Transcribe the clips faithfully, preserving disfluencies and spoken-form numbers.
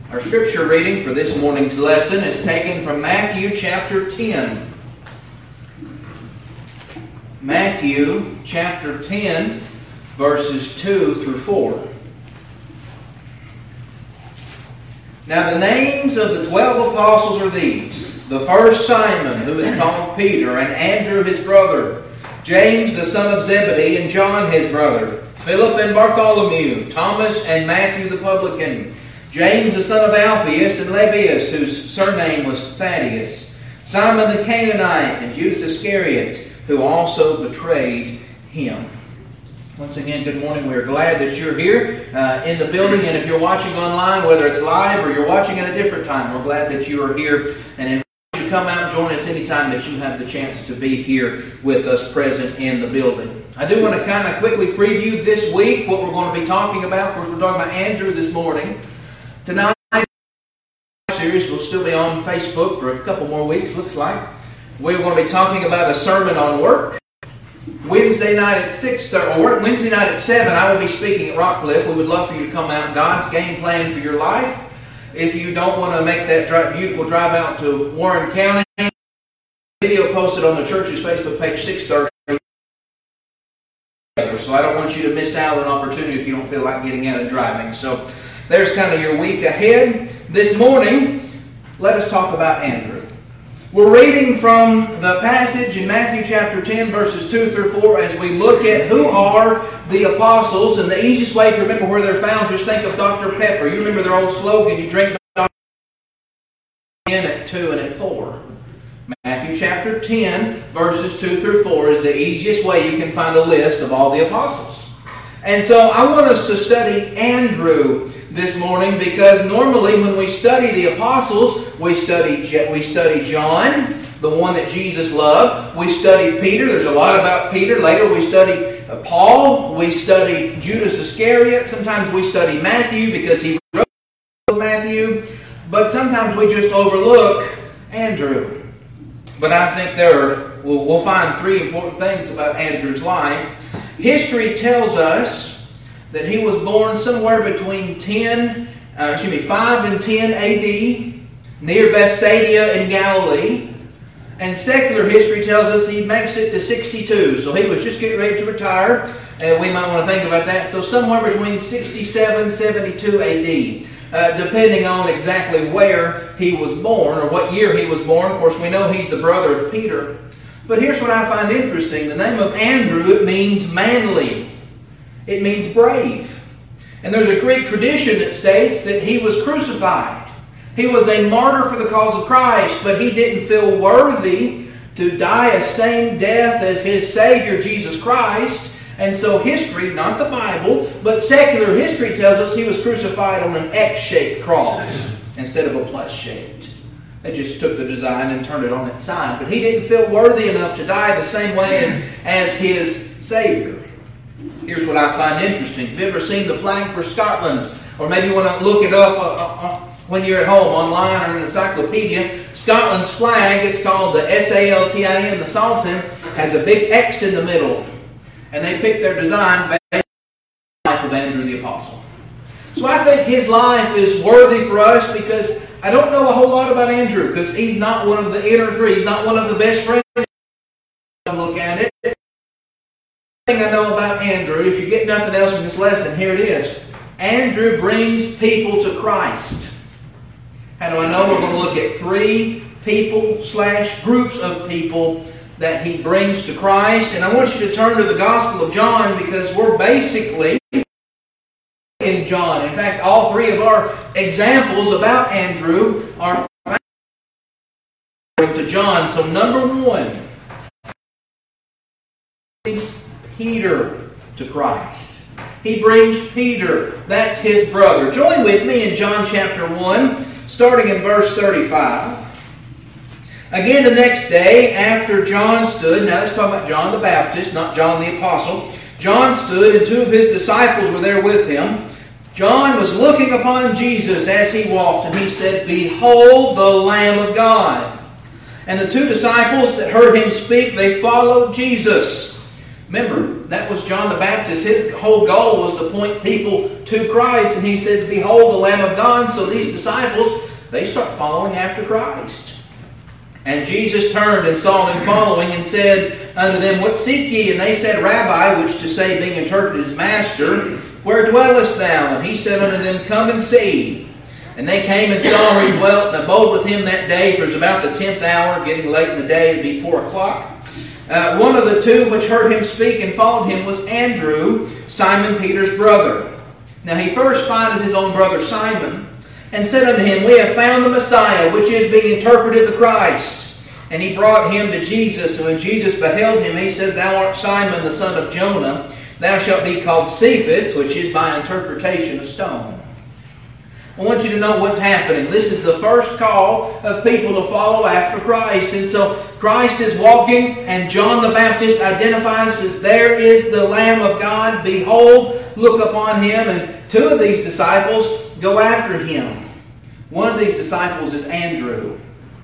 Our scripture reading for this morning's lesson is taken from Matthew chapter ten. Matthew chapter ten, verses two through four. Now the names of the twelve apostles are these. The first Simon, who is called Peter, and Andrew his brother, James the son of Zebedee, and John his brother, Philip and Bartholomew, Thomas and Matthew the publican, James the son of Alphaeus, and Lebbaeus, whose surname was Thaddeus, Simon the Canaanite, and Judas Iscariot, who also betrayed him. Once again, good morning. We're glad that you're here uh, in the building, and if you're watching online, whether it's live or you're watching at a different time, we're glad that you are here, and invite you to come out and join us anytime that you have the chance to be here with us present in the building. I do want to kind of quickly preview this week what we're going to be talking about. Of course, we're talking about Andrew this morning. Tonight, the series will still be on Facebook for a couple more weeks, looks like. We're going to be talking about a sermon on work. Wednesday night at six, or Wednesday night at seven, I will be speaking at Rockcliffe. We would love for you to come out. God's game plan for your life. If you don't want to make that drive, beautiful drive out to Warren County, video posted on the church's Facebook page six thirty. So I don't want you to miss out on an opportunity if you don't feel like getting out and driving. So there's kind of your week ahead. This morning, let us talk about Andrew. We're reading from the passage in Matthew chapter ten, verses two through four, as we look at who are the apostles. And the easiest way to remember where they're found, just think of Doctor Pepper. You remember their old slogan, you drink Doctor Pepper at two and at four. Matthew chapter ten, verses two through four is the easiest way you can find a list of all the apostles. And so I want us to study Andrew this morning, because normally when we study the apostles, we study we study John, the one that Jesus loved. We study Peter. There's a lot about Peter. Later we study Paul. We study Judas Iscariot. Sometimes we study Matthew because he wrote Matthew. But sometimes we just overlook Andrew. But I think there are, we'll, we'll find three important things about Andrew's life. History tells us that he was born somewhere between ten, uh, excuse me, five and ten A D, near Bethsaida in Galilee. And secular history tells us he makes it to sixty-two, so he was just getting ready to retire, and we might want to think about that. So somewhere between sixty-seven, seventy-two A D, uh, depending on exactly where he was born, or what year he was born. Of course, we know he's the brother of Peter. But here's what I find interesting. The name of Andrew, it means manly. It means brave. And there's a Greek tradition that states that he was crucified. He was a martyr for the cause of Christ, but he didn't feel worthy to die a same death as his Savior, Jesus Christ. And so history, not the Bible, but secular history tells us he was crucified on an X-shaped cross instead of a plus-shaped. They just took the design and turned it on its side. But he didn't feel worthy enough to die the same way as, as his Savior. Here's what I find interesting. Have you ever seen the flag for Scotland? Or maybe you want to look it up uh, uh, when you're at home, online or in an encyclopedia. Scotland's flag, it's called the S A L T I N, the Sultan, has a big X in the middle. And they picked their design based on the life of Andrew the Apostle. So I think his life is worthy for us, because I don't know a whole lot about Andrew, because he's not one of the inner three. He's not one of the best friends. Look at it. The thing I know about Andrew, if you get nothing else from this lesson, here it is. Andrew brings people to Christ. How do I know? We're going to look at three people slash groups of people that he brings to Christ. And I want you to turn to the Gospel of John, because we're basically in John. In fact, all three of our examples about Andrew are found to John. So number one, brings Peter to Christ. He brings Peter. That's his brother. Join with me in John chapter one, starting in verse thirty-five. Again the next day, after John stood, now let's talk about John the Baptist, not John the Apostle. John stood, and two of his disciples were there with him. John was looking upon Jesus as he walked, and he said, "Behold the Lamb of God." And the two disciples that heard him speak, they followed Jesus. Remember, that was John the Baptist. His whole goal was to point people to Christ. And he says, behold the Lamb of God. So these disciples, they start following after Christ. And Jesus turned and saw them following and said unto them, what seek ye? And they said, Rabbi, which to say, being interpreted as Master, where dwellest thou? And he said unto them, come and see. And they came and saw where he dwelt, and abode with him that day, for it was about the tenth hour, getting late in the day, it'd be four o'clock. Uh, one of the two which heard him speak and followed him was Andrew, Simon Peter's brother. Now he first findeth his own brother Simon, and said unto him, we have found the Messiah, which is being interpreted the Christ. And he brought him to Jesus, and when Jesus beheld him, he said, thou art Simon the son of Jonah, thou shalt be called Cephas, which is by interpretation a stone. I want you to know what's happening. This is the first call of people to follow after Christ. And so Christ is walking, and John the Baptist identifies as, there is the Lamb of God. Behold, look upon him. And two of these disciples go after him. One of these disciples is Andrew.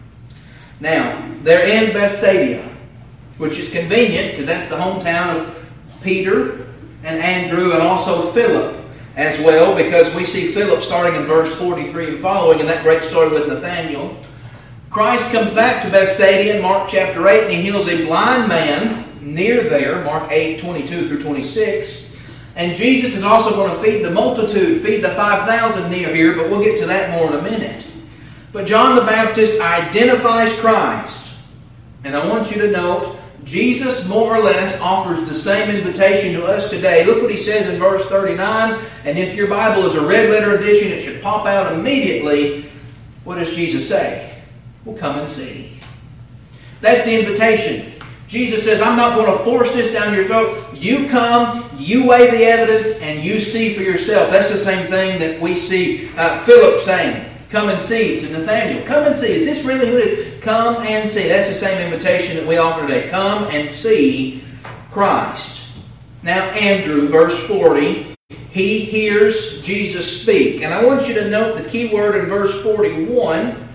Now, they're in Bethsaida, which is convenient because that's the hometown of Peter and Andrew and also Philip as well, because we see Philip starting in verse forty-three and following in that great story with Nathanael. Christ comes back to Bethsaida in Mark chapter eight, and he heals a blind man near there, Mark eight, twenty-two through twenty-six. And Jesus is also going to feed the multitude, feed the five thousand near here, but we'll get to that more in a minute. But John the Baptist identifies Christ. And I want you to note, Jesus more or less offers the same invitation to us today. Look what he says in verse thirty-nine. And if your Bible is a red letter edition, it should pop out immediately. What does Jesus say? Well, come and see. That's the invitation. Jesus says, I'm not going to force this down your throat. You come, you weigh the evidence, and you see for yourself. That's the same thing that we see uh, Philip saying. Come and see to Nathanael. Come and see. Is this really who it is? Come and see. That's the same invitation that we offer today. Come and see Christ. Now Andrew, verse forty, he hears Jesus speak. And I want you to note the key word in verse forty-one.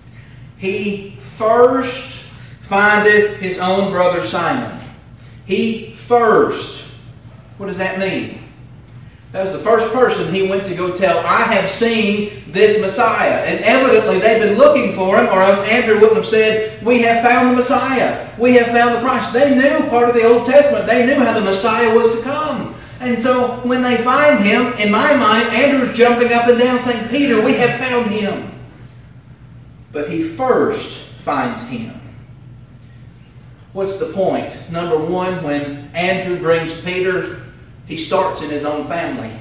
He first findeth his own brother Simon. He first. What does that mean? That was the first person he went to go tell, I have seen this Messiah. And evidently they've been looking for him, or else Andrew wouldn't have said, we have found the Messiah. We have found the Christ. They knew part of the Old Testament. They knew how the Messiah was to come. And so when they find him, in my mind, Andrew's jumping up and down saying, Peter, we have found him. But he first finds him. What's the point? Number one, when Andrew brings Peter, he starts in his own family.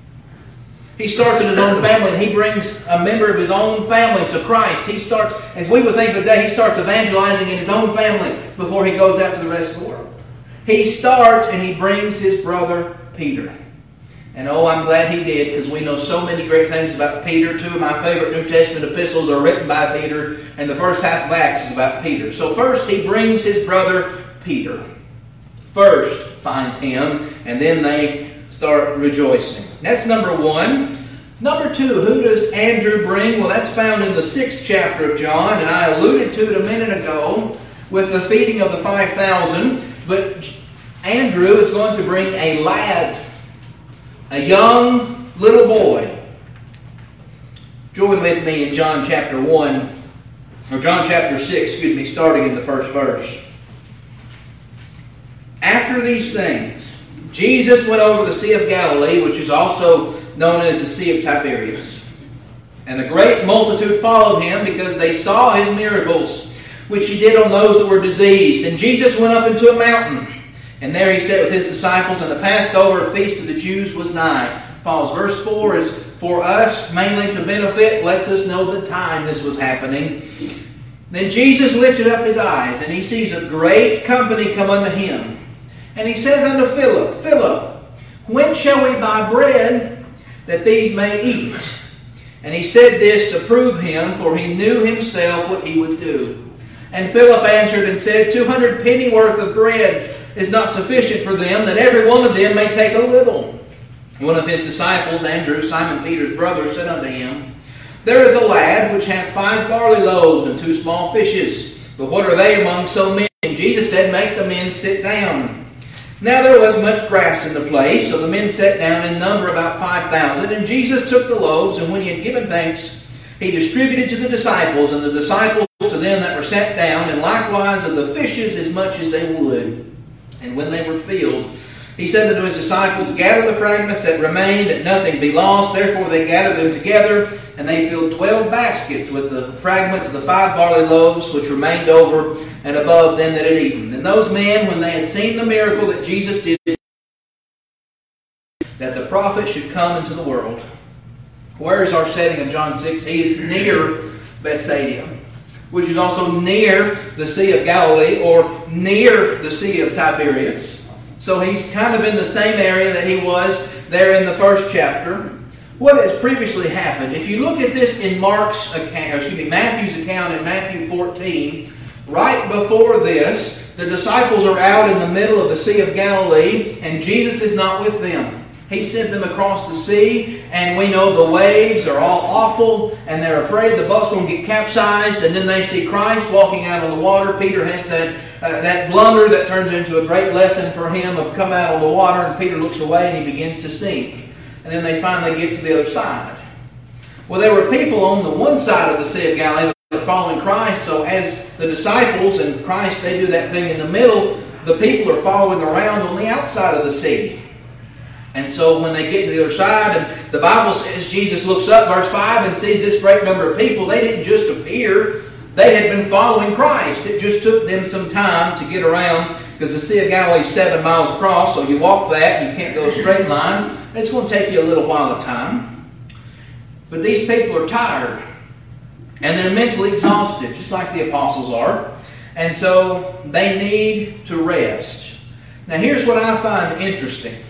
He starts in his own family, and he brings a member of his own family to Christ. He starts, as we would think today, he starts evangelizing in his own family before he goes out to the rest of the world. He starts and he brings his brother Peter. And oh, I'm glad he did, because we know so many great things about Peter. Two of my favorite New Testament epistles are written by Peter, and the first half of Acts is about Peter. So first he brings his brother Peter. First finds him, and then they start rejoicing. That's number one. Number two, who does Andrew bring? Well, that's found in the sixth chapter of John, and I alluded to it a minute ago with the feeding of the five thousand. But Andrew is going to bring a lad, a young little boy. Join with me in John chapter one, or John chapter six, excuse me, starting in the first verse. After these things, Jesus went over the Sea of Galilee, which is also known as the Sea of Tiberias. And a great multitude followed him because they saw his miracles, which he did on those that were diseased. And Jesus went up into a mountain, and there he sat with his disciples, and the Passover feast of the Jews was nigh. Pause. Verse four is for us, mainly to benefit, lets us know the time this was happening. Then Jesus lifted up his eyes, and he sees a great company come unto him. And he says unto Philip, Philip, when shall we buy bread that these may eat? And he said this to prove him, for he knew himself what he would do. And Philip answered and said, Two hundred pennyworth of bread is not sufficient for them, that every one of them may take a little. One of his disciples, Andrew, Simon Peter's brother, said unto him, There is a lad which hath five barley loaves and two small fishes. But what are they among so many? And Jesus said, Make the men sit down. Now there was much grass in the place, so the men sat down in number about five thousand. And Jesus took the loaves, and when he had given thanks, he distributed to the disciples, and the disciples to them that were sat down, and likewise of the fishes as much as they would. And when they were filled, he said unto his disciples, Gather the fragments that remain, that nothing be lost. Therefore they gathered them together, and they filled twelve baskets with the fragments of the five barley loaves, which remained over and above them that had eaten. And those men, when they had seen the miracle that Jesus did, that the prophet should come into the world. Where is our setting of John six? He is near Bethsaida, which is also near the Sea of Galilee, or near the Sea of Tiberias. So he's kind of in the same area that he was there in the first chapter. What has previously happened? If you look at this in Mark's account, or excuse me, Matthew's account in Matthew fourteen, right before this, the disciples are out in the middle of the Sea of Galilee, and Jesus is not with them. He sent them across the sea, and we know the waves are all awful, and they're afraid the boat's going to get capsized, and then they see Christ walking out on the water. Peter has that, uh, that blunder that turns into a great lesson for him of come out on the water, and Peter looks away and he begins to sink. And then they finally get to the other side. Well, there were people on the one side of the Sea of Galilee that were following Christ, so as the disciples and Christ, they do that thing in the middle, the people are following around on the outside of the sea. And so when they get to the other side, and the Bible says Jesus looks up, verse five, and sees this great number of people. They didn't just appear. They had been following Christ. It just took them some time to get around, because the Sea of Galilee is seven miles across, so you walk that, you can't go a straight line. It's going to take you a little while of time. But these people are tired, and they're mentally exhausted, just like the apostles are. And so they need to rest. Now here's what I find interesting.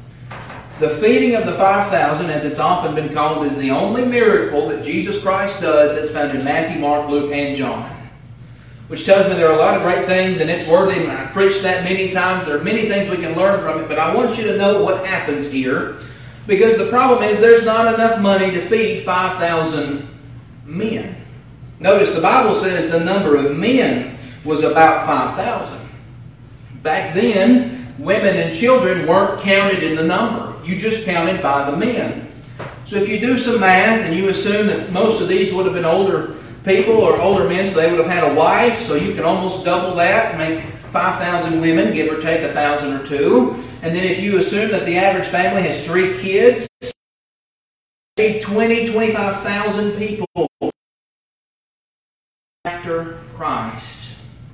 The feeding of the five thousand, as it's often been called, is the only miracle that Jesus Christ does that's found in Matthew, Mark, Luke, and John. Which tells me there are a lot of great things, and it's worthy, and I've preached that many times. There are many things we can learn from it, but I want you to know what happens here. Because the problem is there's not enough money to feed five thousand men. Notice the Bible says the number of men was about five thousand. Back then, women and children weren't counted in the number. You just counted by the men. So if you do some math and you assume that most of these would have been older people or older men, so they would have had a wife, so you can almost double that and make five thousand women, give or take a thousand or two. And then if you assume that the average family has three kids, twenty, twenty-five thousand people after Christ.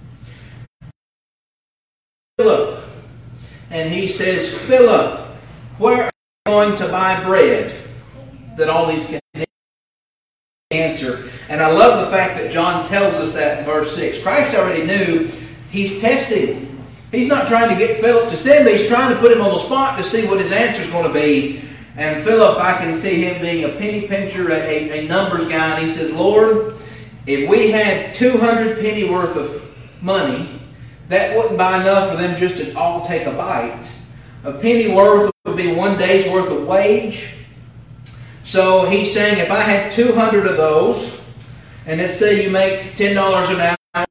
Philip. And he says, Philip, where are you going to buy bread that all these can answer? And I love the fact that John tells us that in verse six. Christ already knew he's testing. He's not trying to get Philip to sin, but he's trying to put him on the spot to see what his answer is going to be. And Philip, I can see him being a penny pincher, a, a numbers guy, and he says, Lord, if we had two hundred penny worth of money, that wouldn't buy enough for them just to all take a bite. A penny worth would be one day's worth of wage. So he's saying if I had two hundred of those, and let's say you make ten dollars an hour,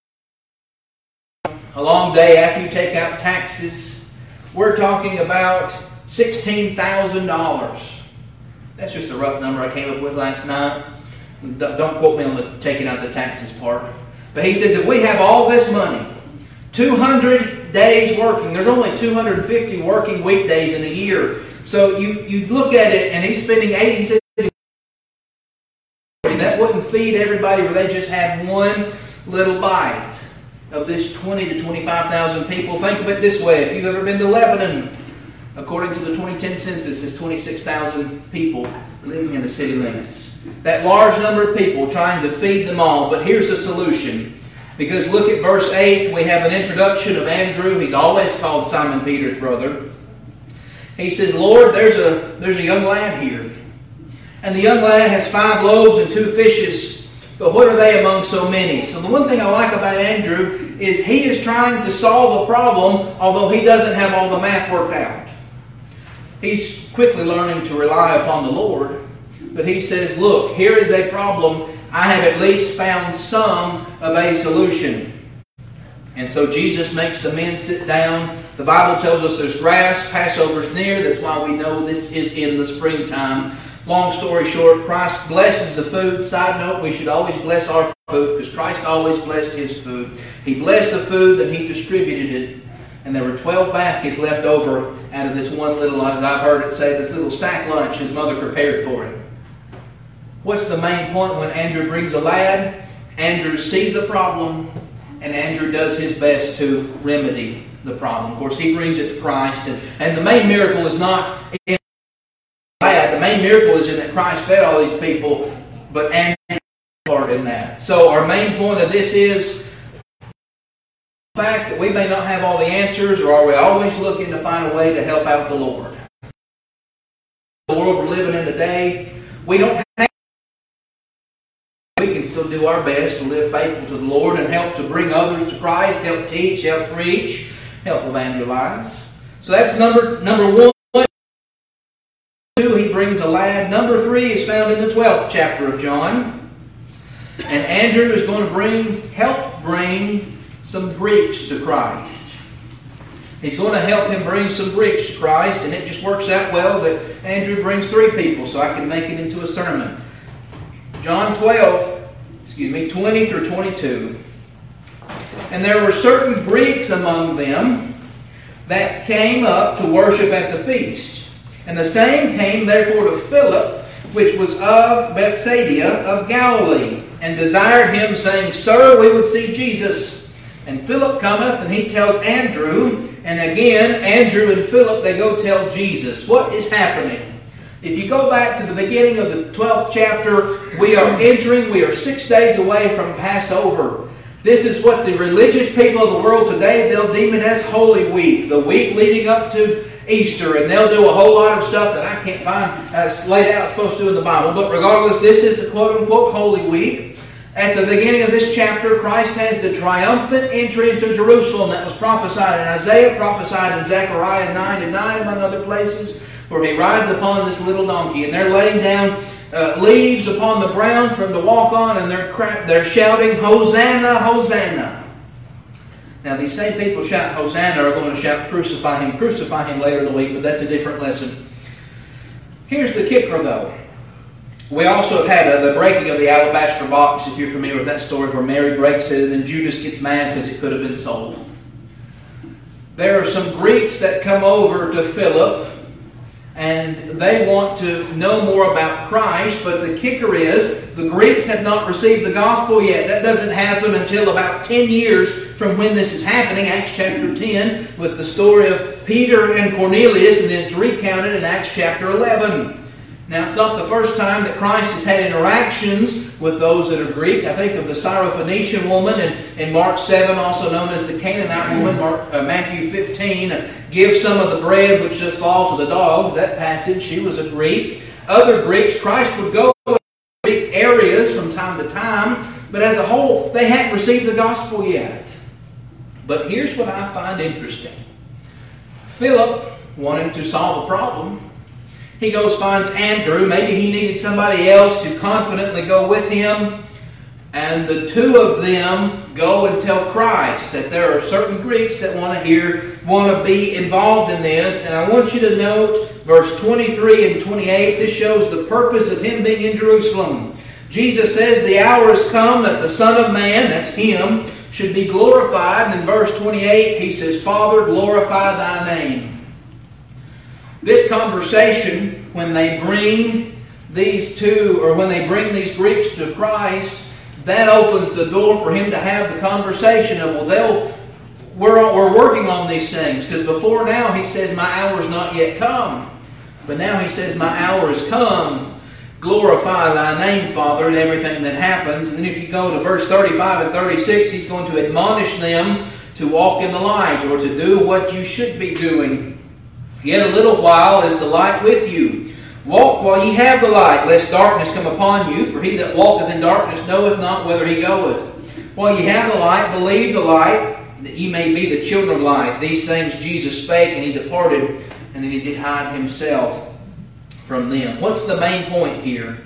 a long day after you take out taxes, we're talking about sixteen thousand dollars. That's just a rough number I came up with last night. Don't quote me on the taking out the taxes part. But he says if we have all this money, two hundred days working. There's only two hundred fifty working weekdays in a year. So you, you look at it, and he's spending eighty. He says that wouldn't feed everybody where they just had one little bite of this twenty to twenty-five thousand people. Think of it this way. If you've ever been to Lebanon, according to the twenty ten census, there's twenty-six thousand people living in the city limits. That large number of people trying to feed them all. But here's the solution. Because look at verse eight. We have an introduction of Andrew. He's always called Simon Peter's brother. He says, Lord, there's a, there's a young lad here. And the young lad has five loaves and two fishes. But what are they among so many? So the one thing I like about Andrew is he is trying to solve a problem, although he doesn't have all the math worked out. He's quickly learning to rely upon the Lord. But he says, look, here is a problem. I have at least found some of a solution. And so Jesus makes the men sit down The Bible tells us there's grass, Passover's near. That's why we know this is in the springtime. Long story short, Christ blesses the food. Side note, we should always bless our food because Christ always blessed His food. He blessed the food, then He distributed it. And there were twelve baskets left over out of this one little, as I've heard it say, this little sack lunch His mother prepared for Him. What's the main point when Andrew brings a lad? Andrew sees a problem, and Andrew does his best to remedy the problem. Of course, he brings it to Christ. And, and the main miracle is not in the lad. The main miracle is in that Christ fed all these people, but Andrew had part in that. So our main point of this is the fact that we may not have all the answers, or are we always looking to find a way to help out the Lord? The world we're living in today, we don't have we can still do our best to live faithful to the Lord and help to bring others to Christ, help teach, help preach, help evangelize. So that's number number one. Two, he brings a lad. Number three is found in the twelfth chapter of John. And Andrew is going to bring, help bring some Greeks to Christ. He's going to help him bring some Greeks to Christ, and it just works out well that Andrew brings three people, so I can make it into a sermon. John twelve, excuse me, twenty through twenty-two. And there were certain Greeks among them that came up to worship at the feast. And the same came therefore to Philip, which was of Bethsaida of Galilee, and desired him, saying, Sir, we would see Jesus. And Philip cometh, and he tells Andrew, and again, Andrew and Philip, they go tell Jesus. What is happening? If you go back to the beginning of the twelfth chapter, we are entering, we are six days away from Passover. This is what the religious people of the world today, they'll deem it as Holy Week, the week leading up to Easter, and they'll do a whole lot of stuff that I can't find uh, laid out supposed to in the Bible. But regardless, this is the quote-unquote Holy Week. At the beginning of this chapter, Christ has the triumphant entry into Jerusalem that was prophesied in Isaiah, prophesied in Zechariah nine and nine, among other places, where He rides upon this little donkey. And they're laying down uh, leaves upon the ground for Him to walk on, and they're, cra- they're shouting, Hosanna, Hosanna. Now, these same people shout Hosanna are going to shout Crucify Him, Crucify Him later in the week, but that's a different lesson. Here's the kicker, though. We also have had uh, the breaking of the alabaster box, if you're familiar with that story, where Mary breaks it and then Judas gets mad because it could have been sold. There are some Greeks that come over to Philip, and they want to know more about Christ, but the kicker is the Greeks have not received the gospel yet. That doesn't happen until about ten years from when this is happening, Acts chapter ten, with the story of Peter and Cornelius, and then it's recounted in Acts chapter eleven. Now, it's not the first time that Christ has had interactions with those that are Greek. I think of the Syrophoenician woman in, in Mark seven, also known as the Canaanite woman, Mark, uh, Matthew fifteen. Uh, Give some of the bread which does fall to the dogs. That passage, she was a Greek. Other Greeks, Christ would go to Greek areas from time to time, but as a whole, they hadn't received the gospel yet. But here's what I find interesting. Philip, wanting to solve a problem, he goes, finds Andrew. Maybe he needed somebody else to confidently go with him. And the two of them go and tell Christ that there are certain Greeks that want to hear, want to be involved in this. And I want you to note verse twenty-three and twenty-eight. This shows the purpose of Him being in Jerusalem. Jesus says, the hour has come that the Son of Man, that's Him, should be glorified. And in verse twenty-eight, He says, Father, glorify Thy name. This conversation, when they bring these two, or when they bring these Greeks to Christ, that opens the door for Him to have the conversation of, well, they'll, we're, we're working on these things. Because before now, He says, my hour is not yet come. But now He says, my hour is come. Glorify Thy name, Father, in everything that happens. And then if you go to verse thirty-five and thirty-six, He's going to admonish them to walk in the light, or to do what you should be doing. Yet a little while is the light with you. Walk while ye have the light, lest darkness come upon you. For he that walketh in darkness knoweth not whither he goeth. While ye have the light, believe the light, that ye may be the children of light. These things Jesus spake, and He departed, and then He did hide Himself from them. What's the main point here?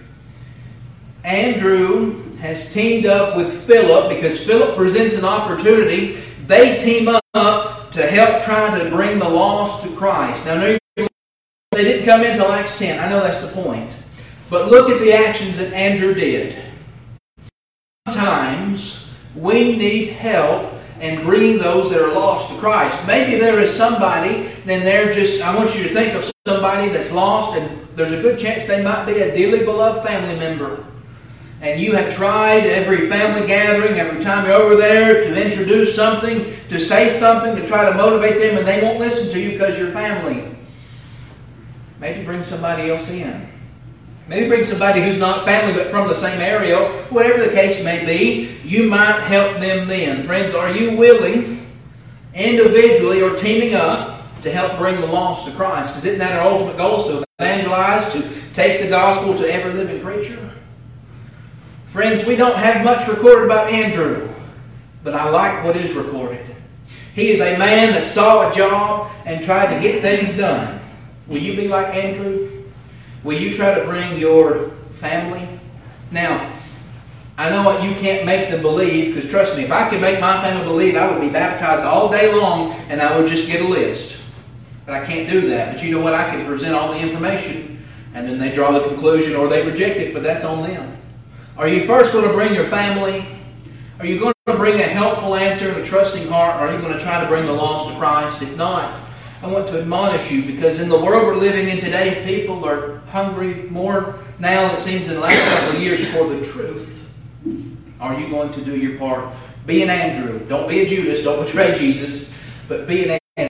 Andrew has teamed up with Philip, because Philip presents an opportunity. They team up to help try to bring the lost to Christ. Now, no, they didn't come in until Acts ten. I know that's the point. But look at the actions that Andrew did. Sometimes we need help in bringing those that are lost to Christ. Maybe there is somebody, then they're just, I want you to think of somebody that's lost, and there's a good chance they might be a dearly beloved family member. And you have tried every family gathering, every time you're over there, to introduce something, to say something, to try to motivate them, and they won't listen to you because you're family. Maybe bring somebody else in. Maybe bring somebody who's not family but from the same area. Whatever the case may be, you might help them then. Friends, are you willing, individually or teaming up, to help bring the lost to Christ? Because isn't that our ultimate goal, is to evangelize, to take the gospel to every living creature? Friends, we don't have much recorded about Andrew, but I like what is recorded. He is a man that saw a job and tried to get things done. Will you be like Andrew? Will you try to bring your family? Now, I know what you can't make them believe, because trust me, if I could make my family believe, I would be baptized all day long and I would just get a list. But I can't do that. But you know what? I can present all the information and then they draw the conclusion or they reject it, but that's on them. Are you first going to bring your family? Are you going to bring a helpful answer and a trusting heart? Or are you going to try to bring the lost to Christ? If not, I want to admonish you, because in the world we're living in today, people are hungry more now, it seems, in the last couple of years for the truth. Are you going to do your part? Be an Andrew. Don't be a Judas. Don't betray Jesus. But be an Andrew.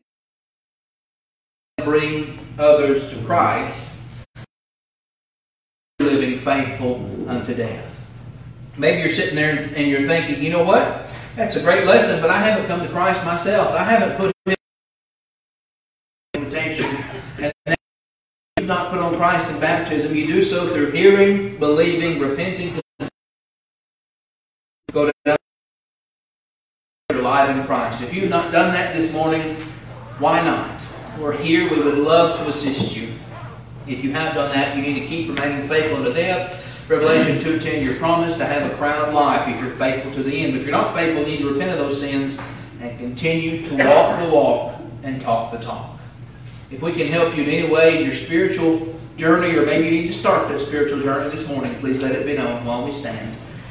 Bring others to Christ, living faithful unto death. Maybe you're sitting there and you're thinking, you know what? That's a great lesson, but I haven't come to Christ myself. I haven't put him in invitation. And you've not put on Christ in baptism. You do so through hearing, believing, repenting, go to your life in Christ. If you've not done that this morning, why not? We're here. We would love to assist you. If you have done that, you need to keep remaining faithful unto death. Revelation two ten, you're promised to have a crown of life if you're faithful to the end. But if you're not faithful, you need to repent of those sins and continue to walk the walk and talk the talk. If we can help you in any way in your spiritual journey, or maybe you need to start that spiritual journey this morning, please let it be known while we stand.